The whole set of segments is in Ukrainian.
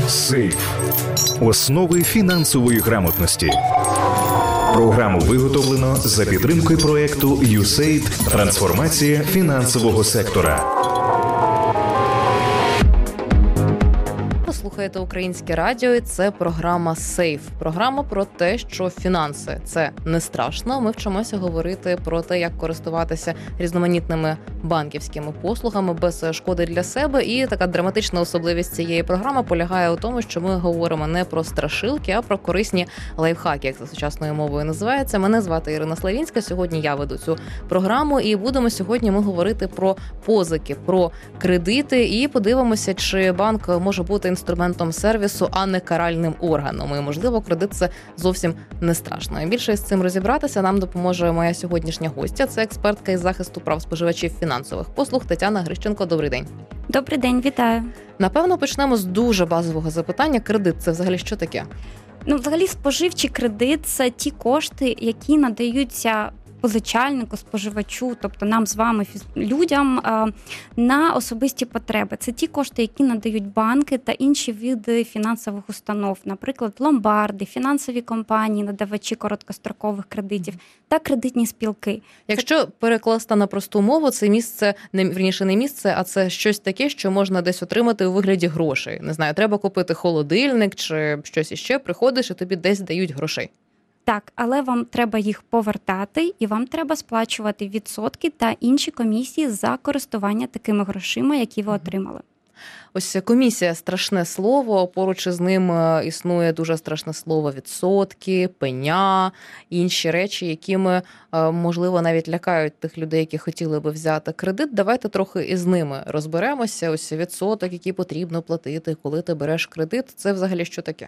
Сейф. Основи фінансової грамотності. Програму виготовлено за підтримкою проєкту USAID «Трансформація фінансового сектора». Слухаєте Українське радіо, і це програма «Сейф». Програма про те, що фінанси – це не страшно. Ми вчимося говорити про те, як користуватися різноманітними банківськими послугами без шкоди для себе. І така драматична особливість цієї програми полягає у тому, що ми говоримо не про страшилки, а про корисні лайфхаки, як це сучасною мовою називається. Мене звати Ірина Славінська. Сьогодні я веду цю програму. І будемо сьогодні ми говорити про позики, про кредити. І подивимося, чи банк може бути інструментом сервісу, а не каральним органом. І, можливо, кредит – це зовсім не страшно. І більше з цим розібратися нам допоможе моя сьогоднішня гостя. Це експертка із захисту прав споживачів фінансових послуг Тетяна Грищенко. Добрий день. Добрий день, вітаю. Напевно, почнемо з дуже базового запитання. Кредит – це взагалі що таке? Взагалі, споживчий кредит – це ті кошти, які надаються позичальнику, споживачу, тобто нам з вами, людям, на особисті потреби. Це ті кошти, які надають банки та інші види фінансових установ, наприклад, ломбарди, фінансові компанії, надавачі короткострокових кредитів та кредитні спілки. Якщо перекласти на просту мову, це місце, не місце, а це щось таке, що можна десь отримати у вигляді грошей. Не знаю, треба купити холодильник чи щось іще, приходиш і тобі десь дають грошей. Так, але вам треба їх повертати, і вам треба сплачувати відсотки та інші комісії за користування такими грошима, які ви отримали. Ось комісія – страшне слово, поруч із ним існує дуже страшне слово відсотки, пеня, інші речі, якими, можливо, навіть лякають тих людей, які хотіли би взяти кредит. Давайте трохи із ними розберемося. Ось відсоток, який потрібно платити, коли ти береш кредит. Це взагалі що таке?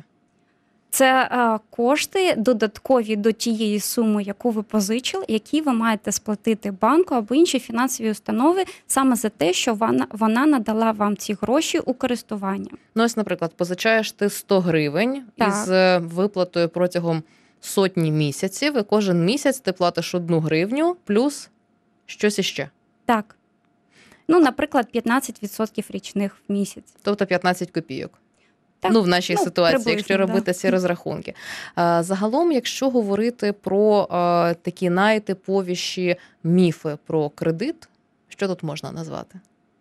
Це кошти додаткові до тієї суми, яку ви позичили, які ви маєте сплатити банку або іншій фінансовій установі саме за те, що вона надала вам ці гроші у користування. Ось, наприклад, позичаєш ти 100 гривень із виплатою протягом сотні місяців, і кожен місяць ти платиш 1 гривню плюс щось іще. Так. Наприклад, 15% річних в місяць. Тобто 15 копійок. Так, в нашій ситуації, якщо робити ці розрахунки. Загалом, якщо говорити про такі найтиповіші міфи про кредит, що тут можна назвати?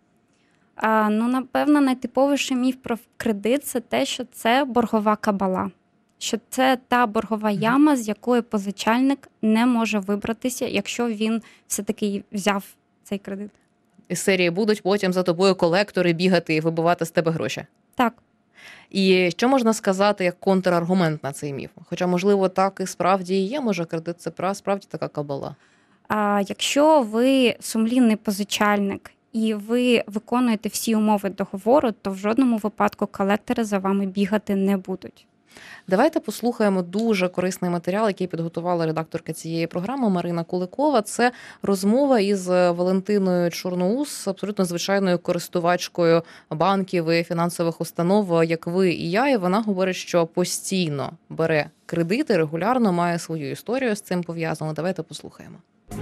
Напевно, найтиповіший міф про кредит – це те, що це боргова кабала. Що це та боргова яма, з якої позичальник не може вибратися, якщо він все-таки взяв цей кредит. Із серії будуть потім за тобою колектори бігати і вибивати з тебе гроші? Так. І що можна сказати як контраргумент на цей міф? Хоча, можливо, так і справді є, може кредит – це справді така кабала. Якщо ви сумлінний позичальник і ви виконуєте всі умови договору, то в жодному випадку колектори за вами бігати не будуть. Давайте послухаємо дуже корисний матеріал, який підготувала редакторка цієї програми Марина Куликова. Це розмова із Валентиною Чорноус, абсолютно звичайною користувачкою банків і фінансових установ, як ви і я. І вона говорить, що постійно бере кредити, регулярно має свою історію з цим пов'язану. Давайте послухаємо.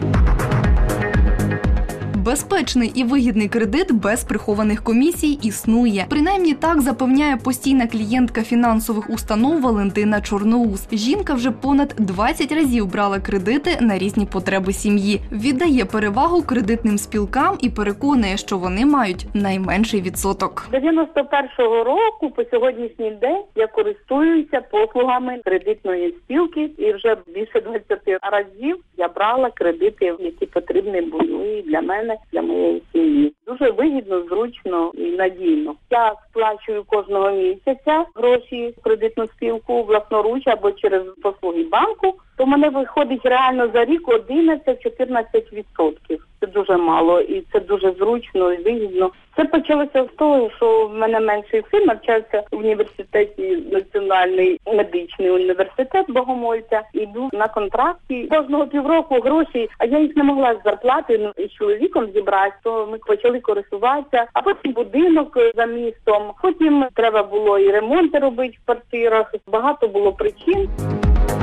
Безпечний і вигідний кредит без прихованих комісій існує. Принаймні так запевняє постійна клієнтка фінансових установ Валентина Чорноус. Жінка вже понад 20 разів брала кредити на різні потреби сім'ї. Віддає перевагу кредитним спілкам і переконує, що вони мають найменший відсоток. З 91-го року по сьогоднішній день я користуюся послугами кредитної спілки і вже більше 20 разів я брала кредити, які потрібні були для мене, для моєї сім'ї. Дуже вигідно, зручно і надійно. Я сплачую кожного місяця гроші в кредитну спілку власноруч або через послуги банку, то в мене виходить реально за рік 11-14%. Це дуже мало і це дуже зручно і вигідно. Це почалося з того, що в мене менший син навчався в університеті, Національний медичний університет Богомольця, і був на контракті. Кожного півроку гроші, а я їх не могла з зарплати із чоловіком зібрати, то ми почали користуватися. А потім будинок за містом, потім треба було і ремонти робити в квартирах. Багато було причин.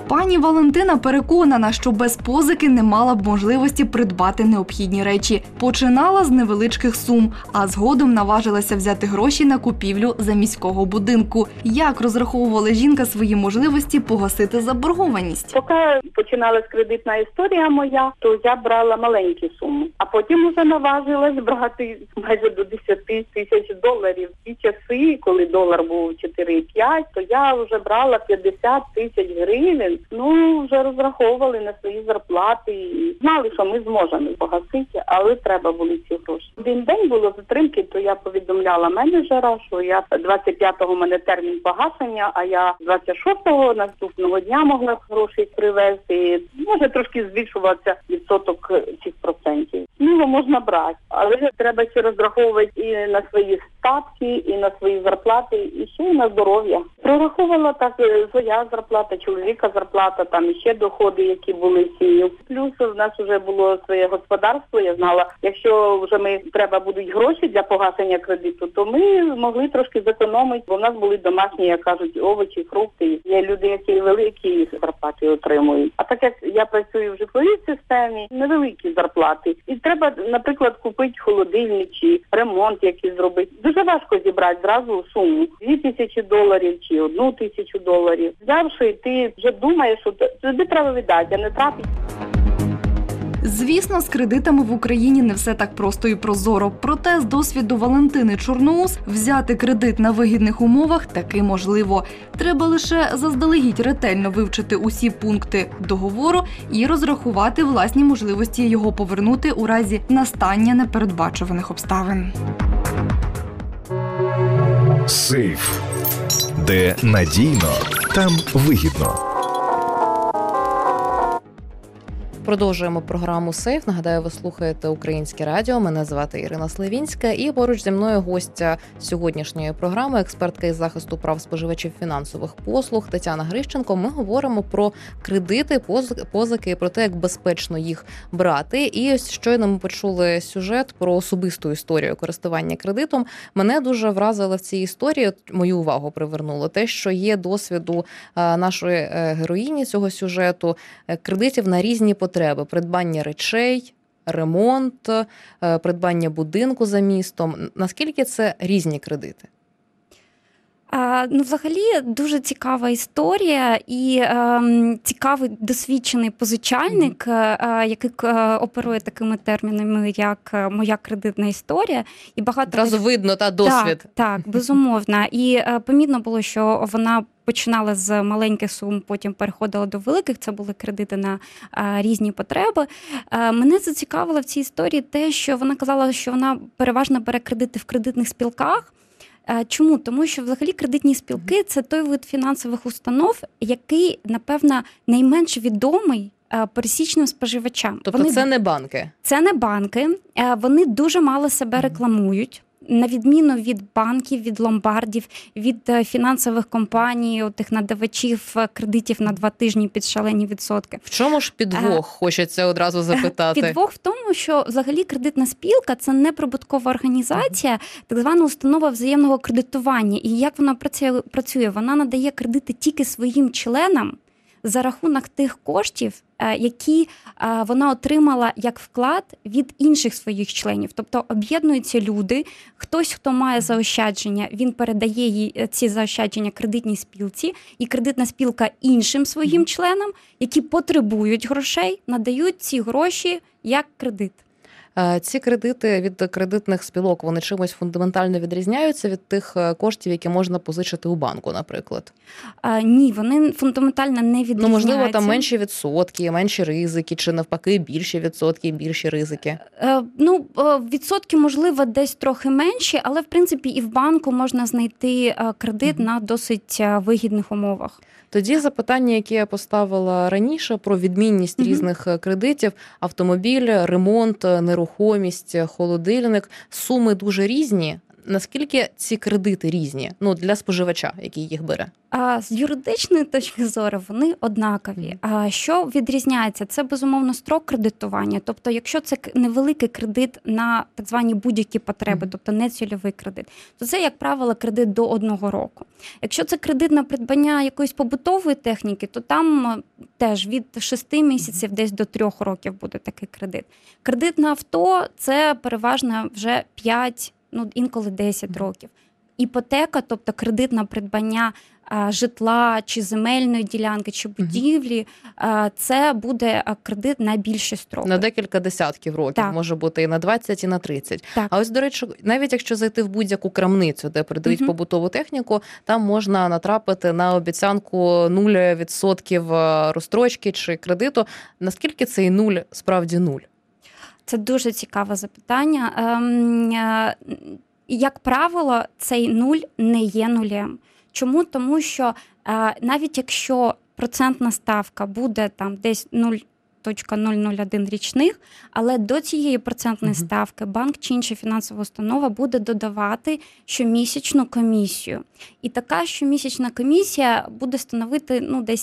Пані Валентина переконана, що без позики не мала б можливості придбати необхідні речі. Починала з невеличких сум, а згодом наважилася взяти гроші на купівлю заміського будинку. Як розраховувала жінка свої можливості погасити заборгованість? Поки починалась кредитна історія моя, то я брала маленькі суми. А потім вже наважилась брати майже до 10 тисяч доларів. Ті часи, коли долар був 4,5, то я вже брала 50 тисяч гривень. Вже розраховували на свої зарплати і знали, що ми зможемо погасити, але треба були ці гроші. Один день було затримки, то я повідомляла менеджера, що я 25-го у мене термін погашення, а я 26-го наступного дня могла гроші привезти. Може трошки збільшуватися відсоток цих процентів. Сміло можна брати, але треба ще розраховувати і на свої статки, і на свої зарплати, і ще й на здоров'я. Прораховувала так своя зарплата, чоловіка зарплата, там ще доходи, які були в сім'ю. Плюс в нас вже було своє господарство, я знала, якщо вже треба будуть гроші для погашення кредиту, то ми могли трошки зекономити, бо в нас були домашні, як кажуть, овочі, фрукти. Є люди, які великі зарплати отримують. А так як я працюю в житловій системі, невеликі зарплати. І треба, наприклад, купити холодильник чи ремонт якийсь зробити. Дуже важко зібрати зразу суму. $2,000 чи $1,000. Взявши, ти вже думаєш, що тобі треба віддати, а не трапить. Звісно, з кредитами в Україні не все так просто і прозоро. Проте з досвіду Валентини Чорноус взяти кредит на вигідних умовах таки можливо. Треба лише заздалегідь ретельно вивчити усі пункти договору і розрахувати власні можливості його повернути у разі настання непередбачуваних обставин. Сейф. Де надійно, там вигідно. Продовжуємо програму «Сейф». Нагадаю, ви слухаєте Українське радіо. Мене звати Ірина Сливінська. І поруч зі мною гостя сьогоднішньої програми, експертка із захисту прав споживачів фінансових послуг Тетяна Грищенко. Ми говоримо про кредити, позики, про те, як безпечно їх брати. І ось щойно ми почули сюжет про особисту історію користування кредитом. Мене дуже вразило в цій історії, мою увагу привернуло те, що є досвіду нашої героїні цього сюжету кредитів на різні потреби. Придбання речей, ремонт, придбання будинку за містом. Наскільки це різні кредити? Взагалі дуже цікава історія і цікавий досвідчений позичальник, який оперує такими термінами, як «моя кредитна історія». І багато одразу видно досвід. Так, безумовно. І помітно було, що вона починала з маленьких сум, потім переходила до великих. Це були кредити на різні потреби. Мене зацікавило в цій історії те, що вона казала, що вона переважно бере кредити в кредитних спілках. Чому? Тому що взагалі кредитні спілки – це той вид фінансових установ, який, напевно, найменш відомий пересічним споживачам. Тобто це не банки? Це не банки. Вони дуже мало себе рекламують. На відміну від банків, від ломбардів, від фінансових компаній, тих надавачів кредитів на 2 тижні під шалені відсотки. В чому ж підвох, хочеться одразу запитати? Підвох в тому, що взагалі кредитна спілка – це неприбуткова організація, так звана установа взаємного кредитування. І як вона працює? Вона надає кредити тільки своїм членам за рахунок тих коштів, які вона отримала як вклад від інших своїх членів. Тобто об'єднуються люди, хтось, хто має заощадження, він передає їй ці заощадження кредитній спілці, і кредитна спілка іншим своїм членам, які потребують грошей, надають ці гроші як кредит. Ці кредити від кредитних спілок, вони чимось фундаментально відрізняються від тих коштів, які можна позичити у банку, наприклад? Ні, вони фундаментально не відрізняються. Можливо, там менші відсотки, менші ризики, чи навпаки більші відсотки, більші ризики? Відсотки, можливо, десь трохи менші, але, в принципі, і в банку можна знайти кредит на досить вигідних умовах. Тоді запитання, яке я поставила раніше про відмінність різних кредитів: автомобіль, ремонт, нерухомість, холодильник. Суми дуже різні. Наскільки ці кредити різні, для споживача, який їх бере? З юридичної точки зору вони однакові. А що відрізняється? Це, безумовно, строк кредитування. Тобто, якщо це невеликий кредит на так звані будь-які потреби, тобто не цільовий кредит, то це, як правило, кредит до 1 року. Якщо це кредит на придбання якоїсь побутової техніки, то там теж від 6 місяців десь до 3 років буде такий кредит. Кредит на авто – це переважно вже 5, інколи 10 років. Іпотека, тобто кредит на придбання житла, чи земельної ділянки, чи будівлі, це буде кредит на більші строки. На декілька десятків років, так. Може бути і на 20, і на 30. Так. А ось, до речі, навіть якщо зайти в будь-яку крамницю, де продають побутову техніку, там можна натрапити на обіцянку 0% розстрочки чи кредиту. Наскільки цей 0 справді 0? Це дуже цікаве запитання. Як правило, цей 0 не є нулем. Чому? Тому що навіть якщо процентна ставка буде там десь 0,001 річних, але до цієї процентної ставки банк чи інша фінансова установа буде додавати щомісячну комісію. І така щомісячна комісія буде становити десь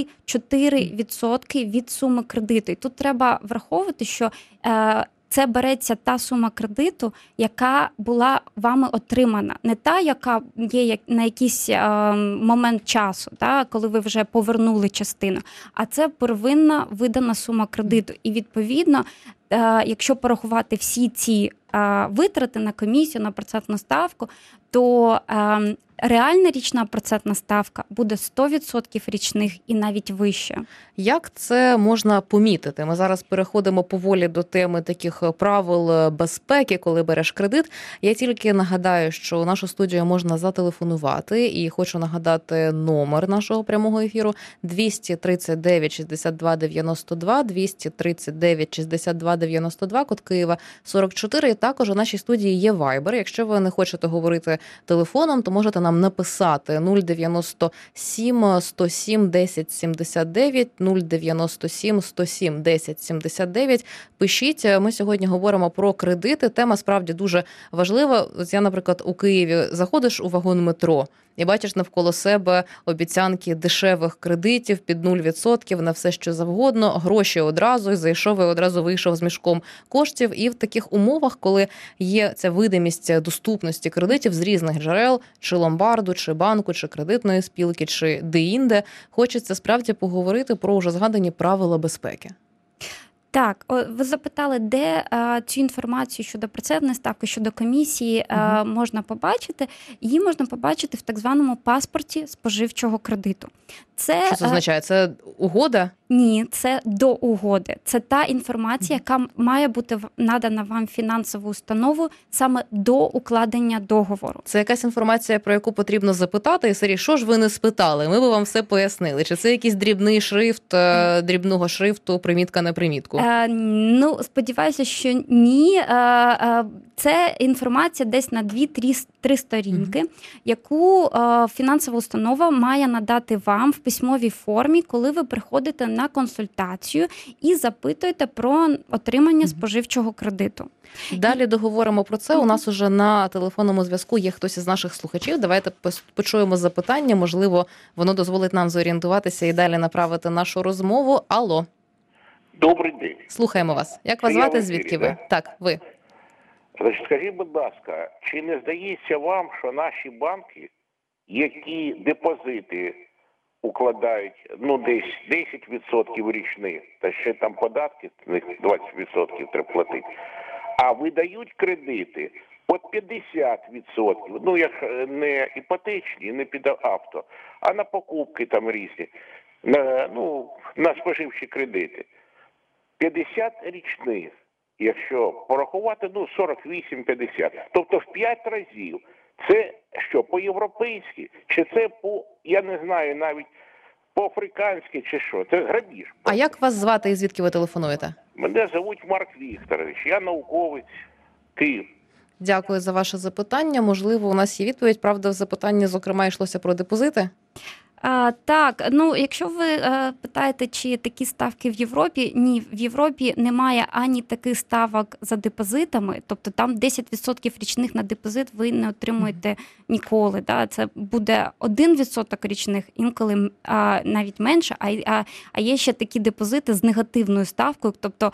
3-4% від суми кредиту. І тут треба враховувати, що це береться та сума кредиту, яка була вами отримана. Не та, яка є на якийсь момент часу, коли ви вже повернули частину, а це первинна видана сума кредиту. І відповідно, якщо порахувати всі ці витрати на комісію, на процентну ставку, то реальна річна процентна ставка буде 100% річних і навіть вище. Як це можна помітити? Ми зараз переходимо поволі до теми таких правил безпеки, коли береш кредит. Я тільки нагадаю, що у нашу студію можна зателефонувати, і хочу нагадати номер нашого прямого ефіру 239 62 92, 239 62 92, код Києва 44. І також у нашій студії є Viber. Якщо ви не хочете говорити телефоном, то можете нам написати 097 107 10 79, 097 107 10 79. Пишіть, ми сьогодні говоримо про кредити. Тема справді дуже важлива. Ось я, наприклад, у Києві заходиш у вагон метро і бачиш навколо себе обіцянки дешевих кредитів під 0% на все, що завгодно, гроші одразу, і зайшов і одразу вийшов з мішком коштів. І в таких умовах, коли є ця видимість доступності кредитів з різних джерел, чи ломбарду, чи банку, чи кредитної спілки, чи де-інде, хочеться справді поговорити про вже згадані правила безпеки. Так, ви запитали, де цю інформацію щодо процентної ставки, щодо комісії можна побачити. Її можна побачити в так званому паспорті споживчого кредиту. Що це означає? Це угода? Ні, це до угоди. Це та інформація, яка має бути надана вам фінансовою установою саме до укладення договору. Це якась інформація, про яку потрібно запитати, і Сергій, що ж ви не спитали? Ми би вам все пояснили. Чи це якийсь дрібний шрифт, дрібного шрифту, примітка на примітку? Сподіваюся, що ні. Це інформація десь на 2-3 сторінки, яку фінансова установа має надати вам в письмовій формі, коли ви приходите на консультацію і запитуєте про отримання споживчого кредиту. Далі договоримо про це. У нас уже на телефонному зв'язку є хтось із наших слухачів. Давайте почуємо запитання. Можливо, воно дозволить нам зорієнтуватися і далі направити нашу розмову. Алло. Добрий день. Слухаємо вас. Як вас звати, звідки ви? Так, ви. Значить, скажіть, будь ласка, чи не здається вам, що наші банки, які депозити укладають, десь 10% річних, та ще там податки, 20% треба платити, а видають кредити під 50%, як не іпотечні, не під авто, а на покупки там різні, на споживчі кредити. 50 річних, якщо порахувати, 48-50. Тобто в 5 разів. Це що, по-європейськи? Чи це я не знаю, навіть по-африканськи, чи що? Це грабіж. А як вас звати і звідки ви телефонуєте? Мене звуть Марк Вікторович, я науковець, Київ. Дякую за ваше запитання. Можливо, у нас є відповідь. Правда, в запитанні, зокрема, йшлося про депозити? Так, якщо ви питаєте, чи такі ставки в Європі, ні, в Європі немає ані таких ставок за депозитами, тобто там 10% річних на депозит ви не отримуєте ніколи. Да? Це буде 1% річних, інколи навіть менше, а є ще такі депозити з негативною ставкою, тобто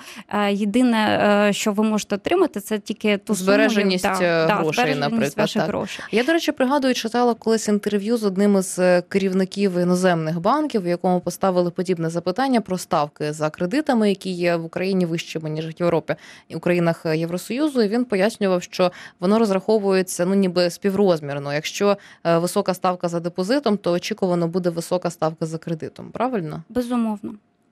єдине, що ви можете отримати, це тільки ту збереженість грошей, збереженість наприклад. ваших грошей. Я, до речі, пригадую, читала колись інтерв'ю з одним із керівників іноземних банків, в якому поставили подібне запитання про ставки за кредитами, які є в Україні вищими, ніж в Європі і в країнах Євросоюзу, і він пояснював, що воно розраховується ніби співрозмірно. Якщо висока ставка за депозитом, то очікувано буде висока ставка за кредитом. Правильно? Безумовно.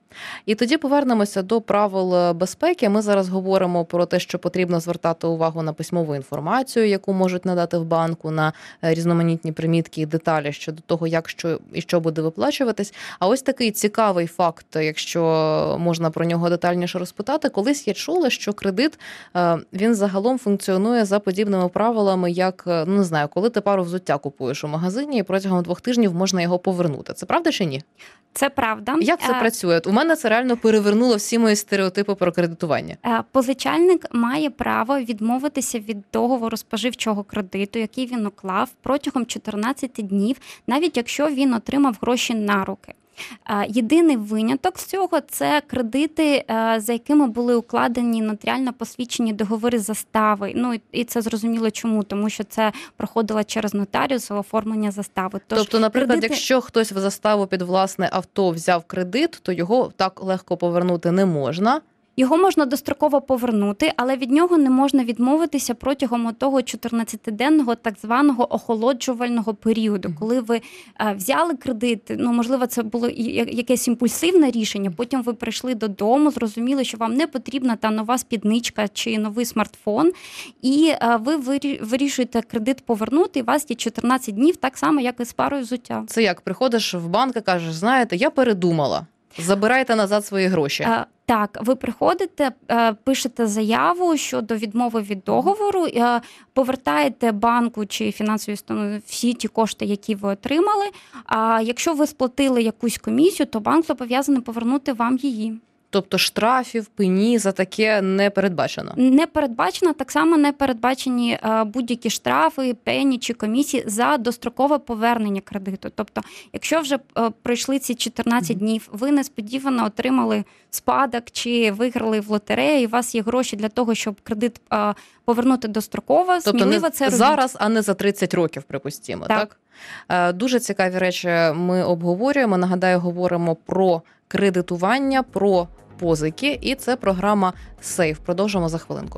І тоді повернемося до правил безпеки. Ми зараз говоримо про те, що потрібно звертати увагу на письмову інформацію, яку можуть надати в банку, на різноманітні примітки і деталі щодо того, як що і що буде виплачуватись. А ось такий цікавий факт, якщо можна про нього детальніше розпитати. Колись я чула, що кредит, він загалом функціонує за подібними правилами, як, не знаю, коли ти пару взуття купуєш у магазині і протягом 2 тижнів можна його повернути. Це правда чи ні? Це правда. Як це працює? У мене це реально перевернуло всі мої стереотипи про кредитування. Позичальник має право відмовитися від договору споживчого кредиту, який він уклав протягом 14 днів, навіть якщо він отримав гроші на руки. Єдиний виняток з цього – це кредити, за якими були укладені нотаріально посвідчені договори застави. І це зрозуміло чому, тому що це проходило через нотаріуса оформлення застави. Тобто, наприклад, якщо хтось в заставу під власне авто взяв кредит, то його так легко повернути не можна. Його можна достроково повернути, але від нього не можна відмовитися протягом того 14-денного так званого охолоджувального періоду. Коли ви взяли кредит, можливо, це було якесь імпульсивне рішення, потім ви прийшли додому, зрозуміли, що вам не потрібна та нова спідничка чи новий смартфон, і ви вирішуєте кредит повернути, і у вас є 14 днів, так само, як і з парою взуття. Це як? Приходиш в банк і кажеш, знаєте, я передумала, забирайте назад свої гроші. Так, ви приходите, пишете заяву щодо відмови від договору, повертаєте банку чи фінансовій установі всі ті кошти, які ви отримали. А якщо ви сплатили якусь комісію, то банк зобов'язаний повернути вам її. Тобто штрафів, пені за таке не передбачено? Не передбачено, так само не передбачені будь-які штрафи, пені чи комісії за дострокове повернення кредиту. Тобто, якщо вже пройшли ці 14 днів, ви несподівано отримали спадок чи виграли в лотерею, і у вас є гроші для того, щоб кредит повернути достроково, сміливо це робіть. Зараз, а не за 30 років, припустимо, так? Дуже цікаві речі ми обговорюємо. Нагадаю, говоримо про кредитування, про позики, і це програма «Сейф». Продовжимо за хвилинку.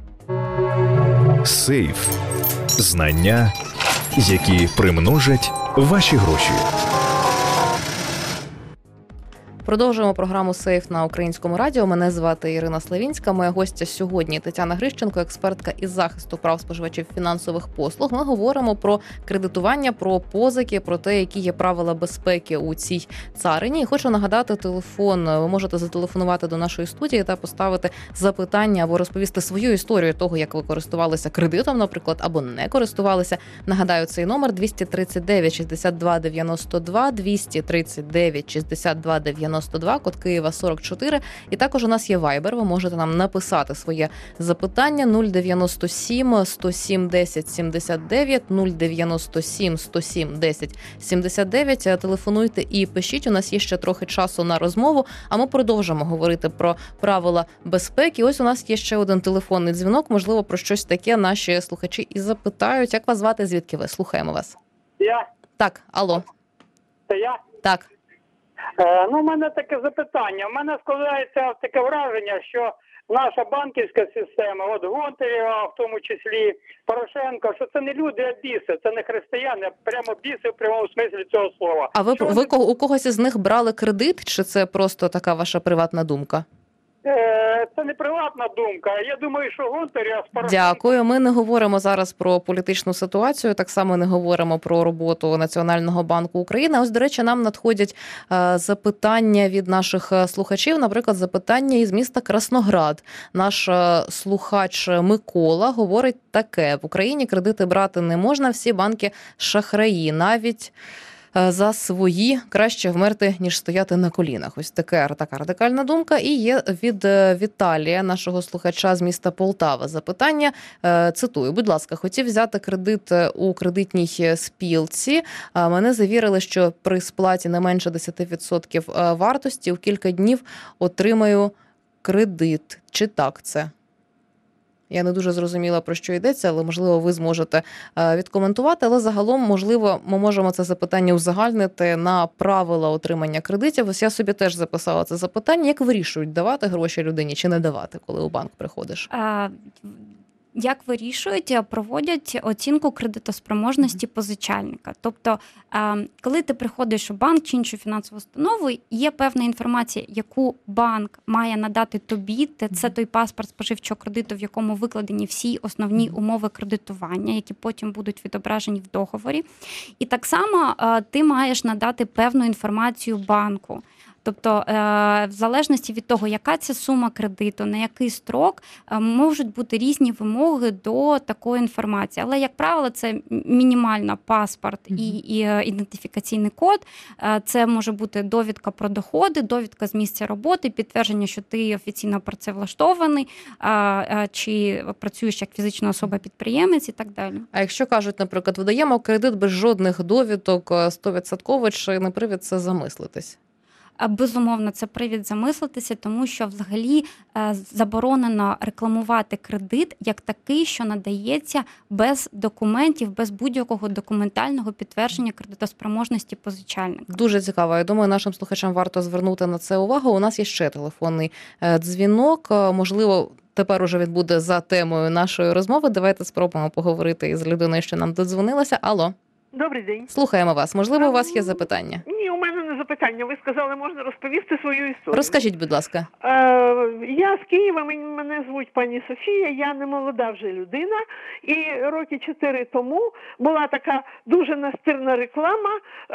«Сейф» – знання, які примножать ваші гроші. Продовжуємо програму «Сейф» на Українському радіо. Мене звати Ірина Славінська. Моя гостя сьогодні Тетяна Грищенко, експертка із захисту прав споживачів фінансових послуг. Ми говоримо про кредитування, про позики, про те, які є правила безпеки у цій царині. І хочу нагадати телефон. Ви можете зателефонувати до нашої студії та поставити запитання або розповісти свою історію того, як ви користувалися кредитом, наприклад, або не користувалися. Нагадаю, цей номер 239 62 92, 239 62 92, код Києва 44. І також у нас є Viber. Ви можете нам написати своє запитання 097 107 10 79, 097 107 10 79. Телефонуйте і пишіть. У нас є ще трохи часу на розмову, а ми продовжимо говорити про правила безпеки. Ось у нас є ще один телефонний дзвінок. Можливо, про щось таке наші слухачі і запитають. Як вас звати? Звідки ви? Слухаємо вас. Я? Так, алло. Це я? Так. У мене таке запитання. У мене складається таке враження, що наша банківська система, от Гонтарєва, в тому числі Порошенко, що це не люди, а біси, це не християни, а прямо біси в прямому смислі цього слова. А ви у когось із них брали кредит, чи це просто така ваша приватна думка? Це не приватна думка. Я думаю, що Гонтарєва з Порошенко... Дякую. Ми не говоримо зараз про політичну ситуацію, так само не говоримо про роботу Національного банку України. Ось, до речі, нам надходять запитання від наших слухачів, наприклад, запитання із міста Красноград. Наш слухач Микола говорить таке: в Україні кредити брати не можна, всі банки шахраї, навіть за свої краще вмерти, ніж стояти на колінах. Ось така радикальна думка. І є від Віталія, нашого слухача з міста Полтава, запитання. Цитую, будь ласка, хотів взяти кредит у кредитній спілці. Мене завірили, що при сплаті не менше 10% вартості у кілька днів отримаю кредит. Чи так це? Я не дуже зрозуміла, про що йдеться, але, можливо, ви зможете відкоментувати. Але загалом, можливо, ми можемо це запитання узагальнити на правила отримання кредитів. Ось я собі теж записала це запитання. Як вирішують, давати гроші людині чи не давати, коли у банк приходиш? Як вирішують, проводять оцінку кредитоспроможності позичальника. Тобто, коли ти приходиш у банк чи іншу фінансову установу, є певна інформація, яку банк має надати тобі. Це той паспорт споживчого кредиту, в якому викладені всі основні умови кредитування, які потім будуть відображені в договорі. І так само ти маєш надати певну інформацію банку. Тобто, в залежності від того, яка це сума кредиту, на який строк, можуть бути різні вимоги до такої інформації. Але, як правило, це мінімально паспорт і ідентифікаційний код. Це може бути довідка про доходи, довідка з місця роботи, підтвердження, що ти офіційно працевлаштований, чи працюєш як фізична особа-підприємець і так далі. А якщо кажуть, наприклад, видаємо кредит без жодних довідок 100%, чи не привід це замислитись? Безумовно, це привід замислитися, тому що взагалі заборонено рекламувати кредит як такий, що надається без документів, без будь-якого документального підтвердження кредитоспроможності позичальника. Дуже цікаво. Я думаю, нашим слухачам варто звернути на це увагу. У нас є ще телефонний дзвінок. Можливо, тепер уже він буде за темою нашої розмови. Давайте спробуємо поговорити із людиною, що нам додзвонилася. Алло. Добрий день. Слухаємо вас. Можливо, у вас є запитання? Ні, у мене не запитання. Ви сказали, можна розповісти свою історію. Розкажіть, будь ласка. Я з Києва, мене звуть пані Софія, я не молода вже людина. І роки 4 тому була така дуже настирна реклама,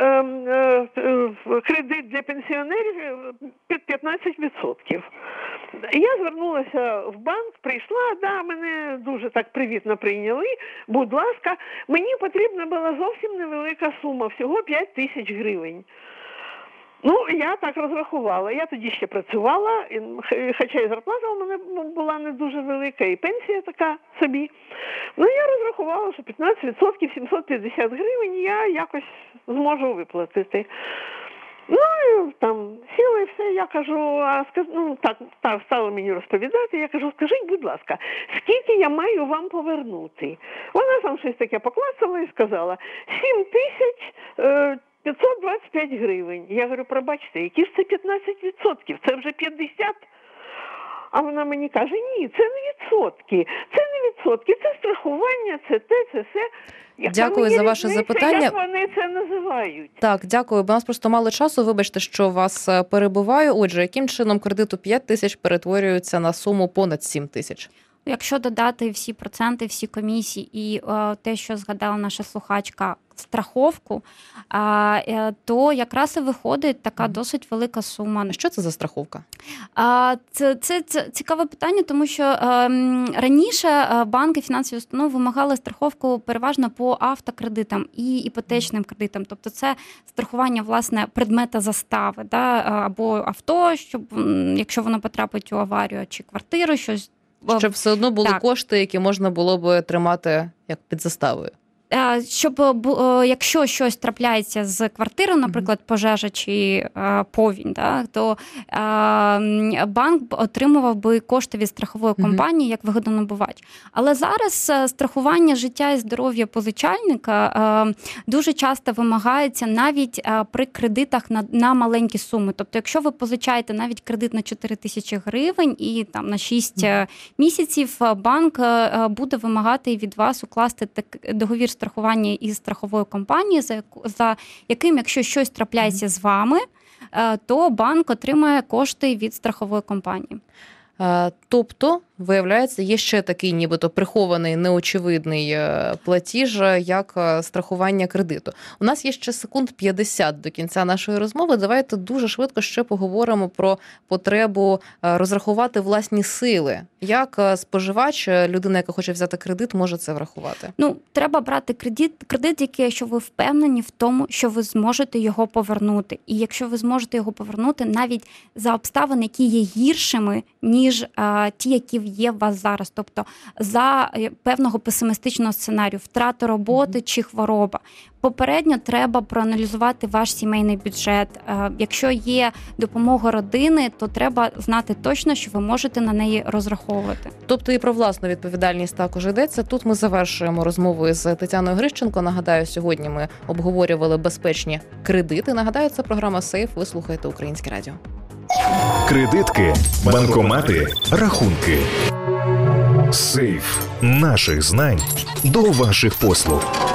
кредит для пенсіонерів під 15%. Я звернулася в банк, прийшла, мене дуже так привітно прийняли. Будь ласка, мені потрібна була зовсім невелика сума, всього 5 тисяч гривень. Я так розрахувала. Я тоді ще працювала, хоча і зарплата у мене була не дуже велика, і пенсія така собі. Я розрахувала, що 15% 750 гривень я якось зможу виплатити. Там сіла і все, я кажу, так стала мені розповідати, я кажу, скажіть, будь ласка, скільки я маю вам повернути? Вона там щось таке поклацала і сказала, 7525 гривень. Я говорю, пробачте, які ж це 15%? Це вже 50%. А вона мені каже, ні, це не відсотки, це страхування, це те, це все. Дякую за ваше запитання. Як вони це називають? Так, дякую, бо у нас просто мало часу, вибачте, що вас перебиваю. Отже, яким чином кредиту 5 тисяч перетворюється на суму понад 7 тисяч? Якщо додати всі проценти, всі комісії і те, що згадала наша слухачка, страховку, то якраз і виходить така досить велика сума. Що це за страховка? Це цікаве питання, тому що раніше банки, фінансові установи вимагали страховку переважно по автокредитам і іпотечним кредитам. Тобто це страхування, власне, предмета застави, або авто, щоб, якщо воно потрапить у аварію, чи квартиру, щось. Щоб все одно були кошти, які можна було б тримати як під заставою. Щоб, якщо щось трапляється з квартирою, наприклад, пожежа чи повінь, то банк отримував би кошти від страхової компанії як вигодонабувач. Але зараз страхування життя і здоров'я позичальника дуже часто вимагається навіть при кредитах на маленькі суми. Тобто, якщо ви позичаєте навіть кредит на 4 тисячі гривень і там на 6 місяців, банк буде вимагати від вас укласти договір страхування із страховою компанією, за яким, якщо щось трапляється з вами, то банк отримає кошти від страхової компанії. Тобто, виявляється, є ще такий нібито прихований, неочевидний платіж, як страхування кредиту. У нас є ще секунд 50 до кінця нашої розмови. Давайте дуже швидко ще поговоримо про потребу розрахувати власні сили. Як споживач, людина, яка хоче взяти кредит, може це врахувати? Треба брати кредит, який, якщо ви впевнені в тому, що ви зможете його повернути. І якщо ви зможете його повернути навіть за обставини, які є гіршими, ніж ті, які є в вас зараз. Тобто за певного песимістичного сценарію, втрата роботи чи хвороба. Попередньо треба проаналізувати ваш сімейний бюджет. Якщо є допомога родини, то треба знати точно, що ви можете на неї розраховувати. Тобто і про власну відповідальність також йдеться. Тут ми завершуємо розмову з Тетяною Грищенко. Нагадаю, сьогодні ми обговорювали безпечні кредити. Нагадаю, це програма «Сейф». Ви слухаєте Українське радіо. Кредитки, банкомати, рахунки. Сейф наших знань до ваших послуг.